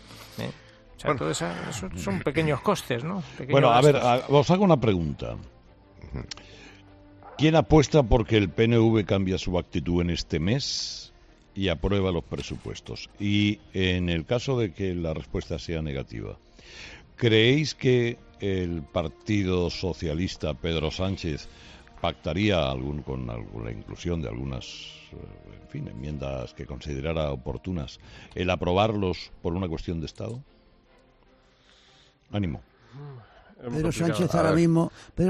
O sea, todo eso son pequeños costes, ¿no? Bueno, a ver, os hago una pregunta. ¿Quién apuesta porque el PNV cambia su actitud en este mes y aprueba los presupuestos? Y en el caso de que la respuesta sea negativa, ¿creéis que el Partido Socialista, Pedro Sánchez, pactaría con la inclusión de algunas enmiendas que considerara oportunas, el aprobarlos por una cuestión de Estado? Ánimo. Pedro Sánchez ahora mismo,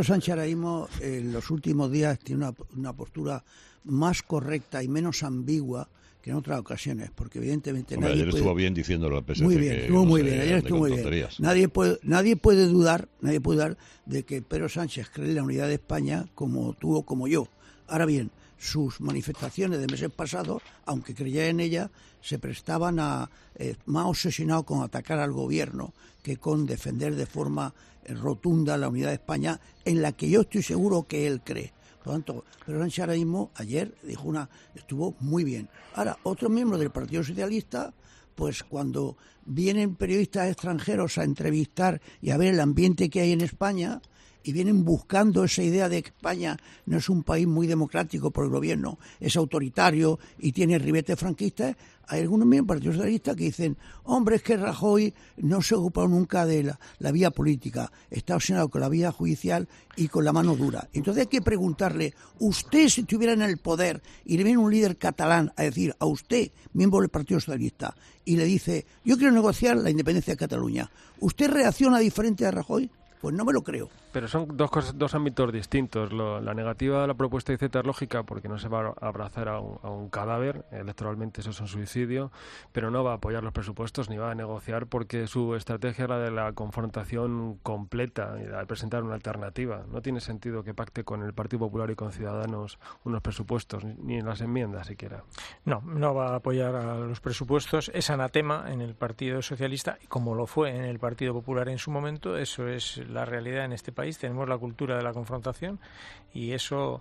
en los últimos días tiene una postura más correcta y menos ambigua que en otras ocasiones, porque evidentemente ayer estuvo bien diciéndolo al PSC. Muy bien, estuvo muy bien, ayer estuvo muy bien. Nadie puede dudar de que Pedro Sánchez cree en la unidad de España como tú o como yo. Ahora bien, sus manifestaciones de meses pasados, aunque creía en ellas, se prestaban a más obsesionados con atacar al gobierno que con defender de forma rotunda la unidad de España, en la que yo estoy seguro que él cree. Por lo tanto, Pedro Sánchez ahora mismo, ayer, estuvo muy bien. Ahora, otros miembros del Partido Socialista, pues cuando vienen periodistas extranjeros a entrevistar y a ver el ambiente que hay en España, y vienen buscando esa idea de que España no es un país muy democrático por el gobierno, es autoritario y tiene ribetes franquistas, hay algunos miembros del Partido Socialista que dicen, hombre, es que Rajoy no se ha ocupado nunca de la vía política, está obsesionado con la vía judicial y con la mano dura. Entonces hay que preguntarle, usted si estuviera en el poder y le viene un líder catalán a decir a usted, miembro del Partido Socialista, y le dice, yo quiero negociar la independencia de Cataluña, ¿usted reacciona diferente a Rajoy? Pues no me lo creo. Pero son dos ámbitos distintos. La negativa de la propuesta de IZ es lógica porque no se va a abrazar a un cadáver, electoralmente eso es un suicidio, pero no va a apoyar los presupuestos ni va a negociar porque su estrategia era de la confrontación completa y de presentar una alternativa. No tiene sentido que pacte con el Partido Popular y con Ciudadanos unos presupuestos, ni en las enmiendas siquiera. No va a apoyar a los presupuestos. Es anatema en el Partido Socialista, como lo fue en el Partido Popular en su momento. Eso es la realidad en este país. Tenemos la cultura de la confrontación y eso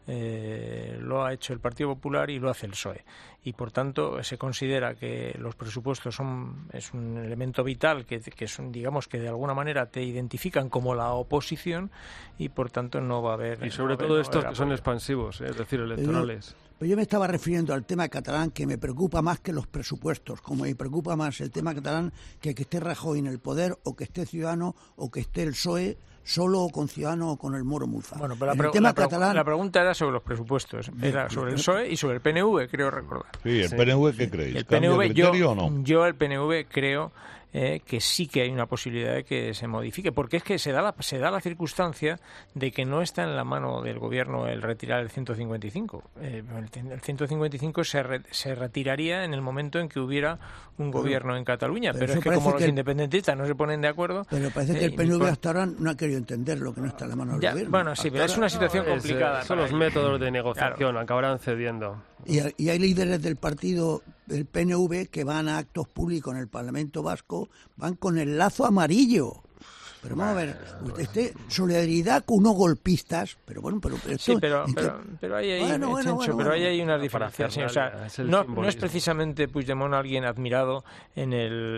lo ha hecho el Partido Popular y lo hace el PSOE. Y por tanto se considera que los presupuestos es un elemento vital que son, digamos, que de alguna manera te identifican como la oposición y por tanto no va a haber. Y sobre todo estos que son expansivos, es decir, electorales. Pero yo me estaba refiriendo al tema catalán, que me preocupa más que los presupuestos, como me preocupa más el tema catalán que esté Rajoy en el poder, o que esté Ciudadanos, o que esté el PSOE solo o con Ciudadanos o con el Moro Muza. Bueno, pero la pregunta era sobre los presupuestos, era sobre el PSOE y sobre el PNV, creo recordar. Sí, ¿el PNV qué creéis? El PNV, criterio o no? Yo el PNV creo que sí que hay una posibilidad de que se modifique, porque es que se da la circunstancia de que no está en la mano del gobierno el retirar el 155. El 155 se retiraría en el momento en que hubiera un gobierno en Cataluña, pero es que como los independentistas no se ponen de acuerdo... Pero parece que el PNV hasta ahora no ha querido entender lo que no está en la mano del gobierno. Bueno, sí, pero es una situación complicada. Son los métodos de negociación, acabarán cediendo. Y hay líderes del partido del PNV que van a actos públicos en el Parlamento Vasco, van con el lazo amarillo. Pero vamos a ver, solidaridad con unos golpistas, pero bueno, pero sí, pero ahí hay unas diferencias. O sea, no es precisamente Puigdemont alguien admirado en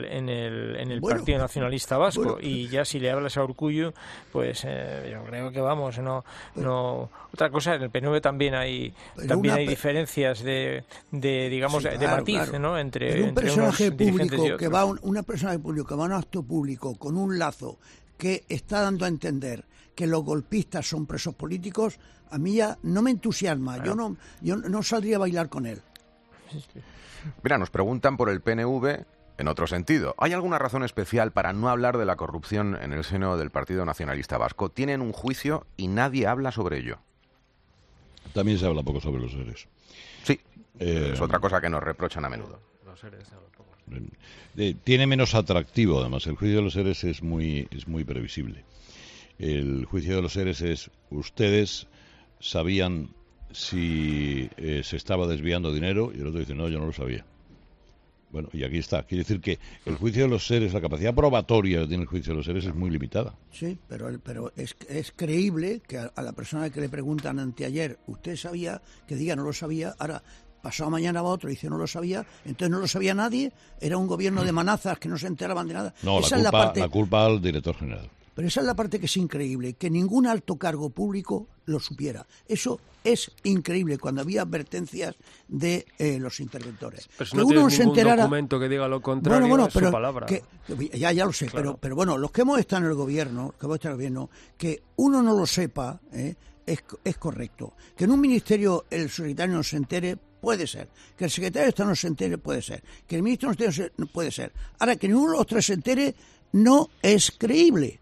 el Partido Nacionalista Vasco, y ya si le hablas a Urkullu, pues yo creo que vamos, no. Otra cosa, en el PNV también hay diferencias de digamos, sí, de matiz, claro. ¿no? Entre un personaje público que va un personaje público que va a un acto público con un lazo que está dando a entender que los golpistas son presos políticos, a mí ya no me entusiasma. Claro. Yo no saldría a bailar con él. Mira, nos preguntan por el PNV en otro sentido. ¿Hay alguna razón especial para no hablar de la corrupción en el seno del Partido Nacionalista Vasco? Tienen un juicio y nadie habla sobre ello. También se habla poco sobre los seres. Sí, es otra cosa que nos reprochan a menudo. Los seres se habla poco. Tiene menos atractivo, además. El juicio de los seres es muy previsible. El juicio de los seres es, ustedes sabían si se estaba desviando dinero, y el otro dice, no, yo no lo sabía. Bueno, y aquí está. Quiere decir que el juicio de los seres, la capacidad probatoria que tiene el juicio de los seres es muy limitada. Sí, pero es creíble que a la persona que le preguntan anteayer, ¿usted sabía? Que diga, no lo sabía. Ahora, pasado mañana va otro y dice, no lo sabía. Entonces no lo sabía nadie. Era un gobierno de manazas que no se enteraban de nada. No, la culpa al director general. Pero esa es la parte que es increíble, que ningún alto cargo público lo supiera. Eso es increíble, cuando había advertencias de los interventores. Pero si no tienes ningún documento que diga lo contrario, es su palabra. Ya lo sé, claro. pero bueno, los que hemos estado en el gobierno, que uno no lo sepa, es correcto. Que en un ministerio el secretario no se entere, puede ser. Que el secretario de Estado no se entere, puede ser. Que el ministro no se entere, puede ser. Ahora, que ninguno de los tres se entere, no es creíble.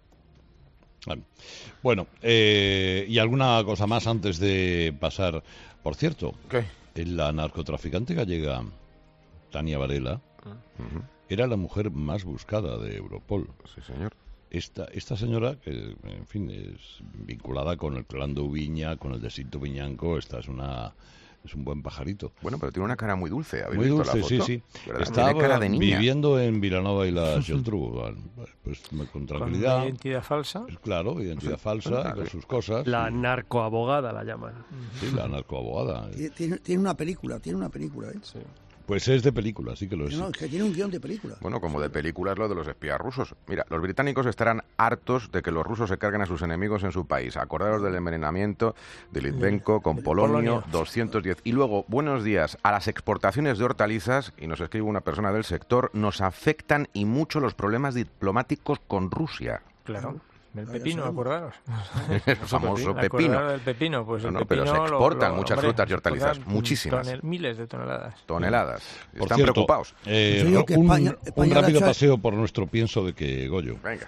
Bueno, y alguna cosa más antes de pasar. Por cierto, la narcotraficante gallega Tania Varela era la mujer más buscada de Europol. Sí, señor. Esta señora, que en fin es vinculada con el clan de Ubiña, con el de Sito Viñanco, es un buen pajarito. Bueno, pero tiene una cara muy dulce. Muy dulce, sí. Estaba cara de niña. viviendo en Vilanova y la Geltrú. Bueno, pues con tranquilidad. ¿Con identidad falsa? Pues claro, identidad falsa, con sus cosas. La narcoabogada la llaman. Sí, la narcoabogada. Tiene una película, ¿eh? Sí. Pues es de película, sí que lo es. No, es que tiene un guión de película. Bueno, como de película es lo de los espías rusos. Mira, los británicos estarán hartos de que los rusos se carguen a sus enemigos en su país. Acordaros del envenenamiento de Litvenko con polonio 210. Y luego, buenos días, a las exportaciones de hortalizas, y nos escribe una persona del sector, nos afectan y mucho los problemas diplomáticos con Rusia. Claro. El pepino, acordaros. El famoso pepino. Del pepino, pues el pepino pero se exportan muchas frutas y hortalizas, muchísimas. Miles de toneladas. Están preocupados. Un rápido paseo por nuestro pienso de que Goyo. Venga.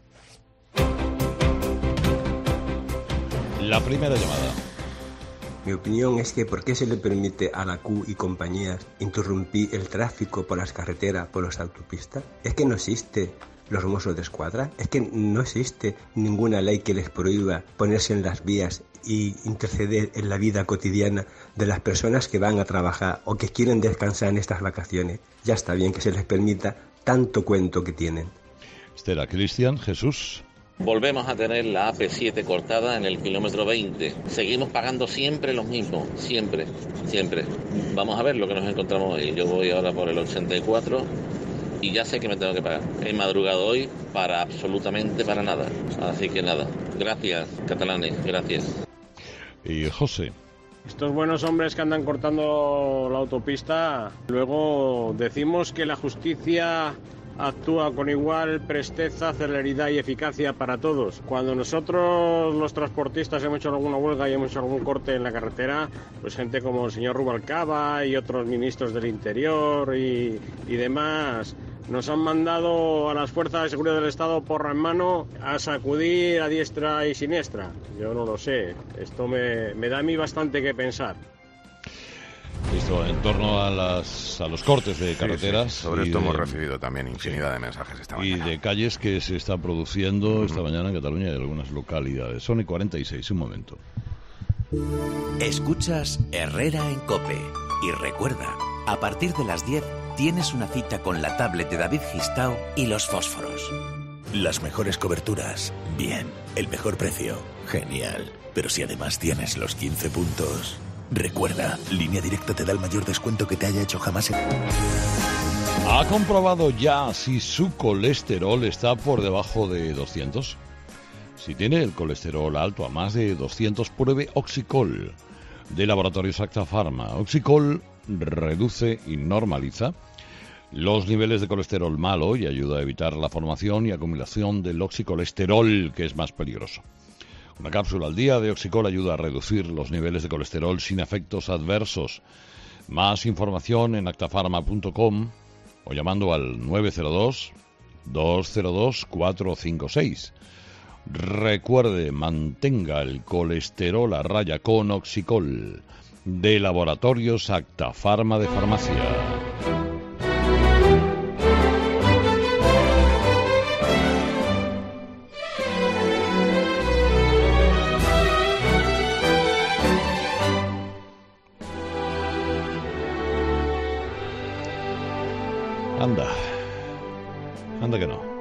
La primera llamada. Mi opinión es que ¿por qué se le permite a la Q y compañías interrumpir el tráfico por las carreteras, por las autopistas? Es que no existe los Mossos de Escuadra, es que no existe ninguna ley que les prohíba ponerse en las vías y interceder en la vida cotidiana de las personas que van a trabajar o que quieren descansar en estas vacaciones. Ya está bien que se les permita tanto cuento que tienen. Estela, Cristian, Jesús. Volvemos a tener la AP7 cortada en el kilómetro 20. Seguimos pagando siempre lo mismo, siempre. Vamos a ver lo que nos encontramos hoy. Yo voy ahora por el 84 y ya sé que me tengo que pagar. He madrugado hoy para absolutamente para nada. Así que nada. Gracias, catalanes, gracias. Y José. Estos buenos hombres que andan cortando la autopista, luego decimos que la justicia actúa con igual presteza, celeridad y eficacia para todos. Cuando nosotros, los transportistas, hemos hecho alguna huelga y hemos hecho algún corte en la carretera, pues gente como el señor Rubalcaba y otros ministros del Interior y demás, nos han mandado a las fuerzas de seguridad del Estado porra en mano a sacudir a diestra y siniestra. Yo no lo sé. Esto me da a mí bastante que pensar. Esto en torno a los cortes de carreteras. Sí. Sobre esto hemos recibido también infinidad de mensajes esta mañana. Y de calles que se están produciendo esta mañana en Cataluña y en algunas localidades. Son y 46, un momento. Escuchas Herrera en COPE. Y recuerda, a partir de las 10 tienes una cita con la tablet de David Gistao y los fósforos. Las mejores coberturas, bien. El mejor precio, genial. Pero si además tienes los 15 puntos... Recuerda, Línea Directa te da el mayor descuento que te haya hecho jamás. ¿Ha comprobado ya si su colesterol está por debajo de 200? Si tiene el colesterol alto a más de 200, pruebe Oxicol de Laboratorios Acta Pharma. Oxicol reduce y normaliza los niveles de colesterol malo y ayuda a evitar la formación y acumulación del oxicolesterol, que es más peligroso. Una cápsula al día de Oxicol ayuda a reducir los niveles de colesterol sin efectos adversos. Más información en actafarma.com o llamando al 902-202-456. Recuerde, mantenga el colesterol a raya con Oxicol de Laboratorios Acta Pharma de Farmacia. Anda que no.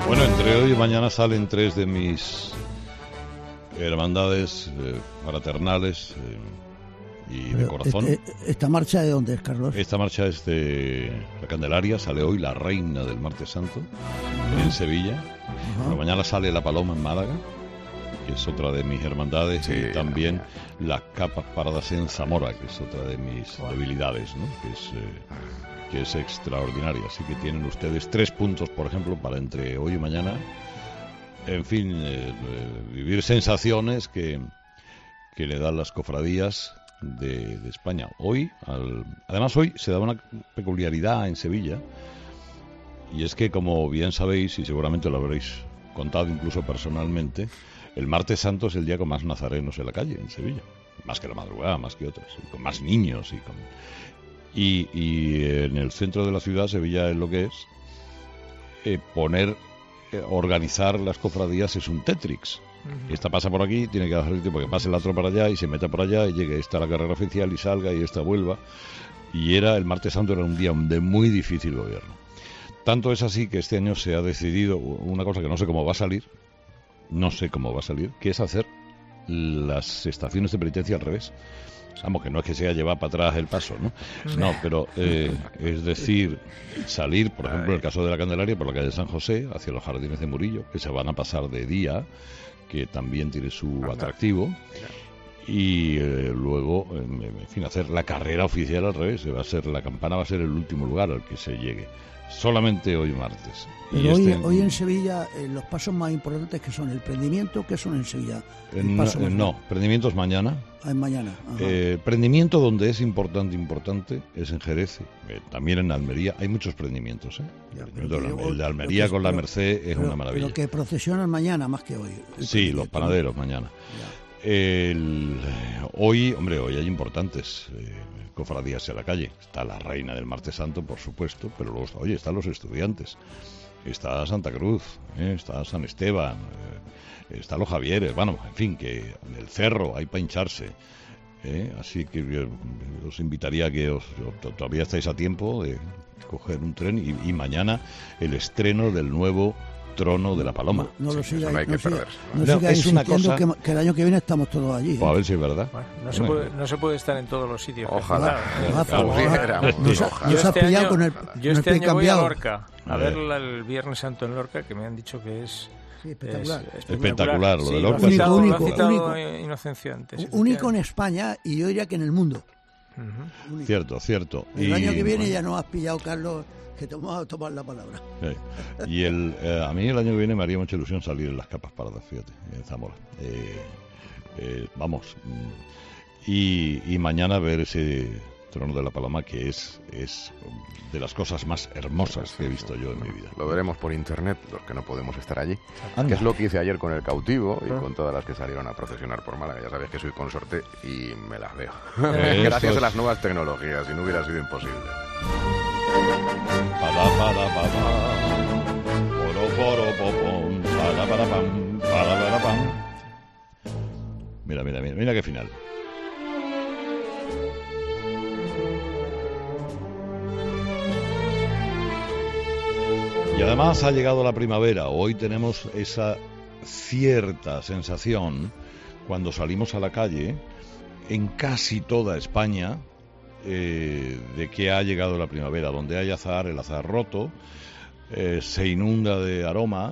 Bueno, entre hoy y mañana salen 3 de mis hermandades fraternales y de corazón. ¿Esta marcha de dónde es, Carlos? Esta marcha es de la Candelaria. Sale hoy la Reina del Martes Santo en Sevilla. Pero mañana sale la Paloma en Málaga, que es otra de mis hermandades, y también las Capas Paradas en Zamora, que es otra de mis debilidades, ¿no? Que es extraordinaria. Así que tienen ustedes 3 puntos, por ejemplo, para entre hoy y mañana, en fin, vivir sensaciones que le dan las cofradías de España. Además hoy se da una peculiaridad en Sevilla, y es que, como bien sabéis, y seguramente lo habréis contado incluso personalmente, el Martes Santo es el día con más nazarenos en la calle en Sevilla, más que la madrugada, más que otras, con más niños y en el centro de la ciudad. Sevilla es lo que es. Organizar las cofradías es un Tetrix. Esta pasa por aquí, tiene que dejar el tiempo que pase el otro para allá y se meta por allá y llegue esta a la carrera oficial y salga y esta vuelva. Y el Martes Santo era un día de muy difícil gobierno. Tanto es así que este año se ha decidido una cosa que no sé cómo va a salir, que es hacer las estaciones de penitencia al revés. Vamos, que no es que sea llevar para atrás el paso, ¿no? No, pero es decir, salir, por ejemplo, en el caso de la Candelaria, por la calle San José, hacia los jardines de Murillo, que se van a pasar de día, que también tiene su atractivo, y luego, en fin, hacer la carrera oficial al revés. La campana va a ser el último lugar al que se llegue. Solamente hoy martes. Pero hoy en Sevilla los pasos más importantes, que son el prendimiento, ¿qué son en Sevilla? Prendimiento es mañana. Es mañana. Prendimiento donde es importante es en Jerez, también en Almería. Hay muchos prendimientos. El de Almería con la Merced es una maravilla. Pero que procesionan mañana más que hoy. Sí, los panaderos mañana. Hoy hay importantes cofradías en la calle. Está la Reina del Martes Santo, por supuesto, pero luego están los estudiantes. Está Santa Cruz, está San Esteban, está los Javieres, bueno, en fin, que en el cerro hay para hincharse. Así que os invitaría a que todavía estáis a tiempo de coger un tren y mañana el estreno del nuevo trono de la Paloma. No lo sigáis, no hay que perder. Es una cosa que el año que viene estamos todos allí. Pues a ver si es verdad. Bueno, no se puede estar en todos los sitios. Ojalá. Nos has pillado con el Yo este año voy a Lorca a ver el Viernes Santo en Lorca, que me han dicho que es espectacular. Lo de Lorca. Único en España, y yo diría que en el mundo. Cierto. El año que viene ya nos has pillado, Carlos, que te vamos a tomar la palabra. Y a mí el año que viene me haría mucha ilusión salir en las Capas Paradas, fíjate, en Zamora. Y mañana ver ese trono de la Paloma, que es de las cosas más hermosas que he visto yo en mi vida. Lo veremos por internet, los que no podemos estar allí. Que es lo que hice ayer con el cautivo y con todas las que salieron a procesionar por Málaga. Ya sabéis que soy consorte y me las veo. Gracias a las nuevas tecnologías, si no hubiera sido imposible. Mira qué final. Y además ha llegado la primavera. Hoy tenemos esa cierta sensación cuando salimos a la calle en casi toda España de que ha llegado la primavera. Donde hay azahar, el azahar roto, se inunda de aroma,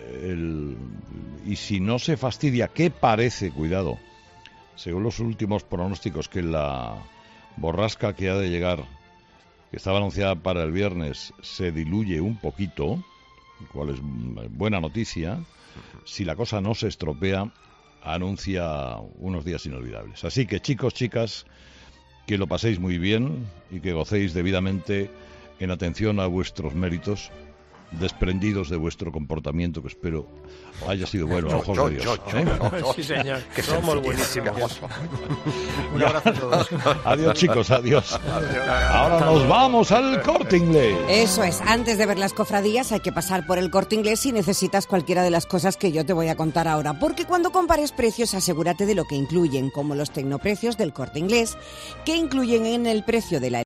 y si no se fastidia, que parece, cuidado, según los últimos pronósticos, que la borrasca que ha de llegar, que estaba anunciada para el viernes, se diluye un poquito, cual es buena noticia. Si la cosa no se estropea, anuncia unos días inolvidables. Así que, chicos, chicas, que lo paséis muy bien y que gocéis debidamente en atención a vuestros méritos, desprendidos de vuestro comportamiento, que espero haya sido bueno a ojos de Dios. Sí, señor, que somos buenísimos. Un abrazo a todos. Adiós, chicos, adiós. Ahora nos vamos al Corte Inglés. Eso es, antes de ver las cofradías hay que pasar por el Corte Inglés si necesitas cualquiera de las cosas que yo te voy a contar ahora, porque cuando compares precios asegúrate de lo que incluyen, como los tecnoprecios del Corte Inglés, que incluyen en el precio de la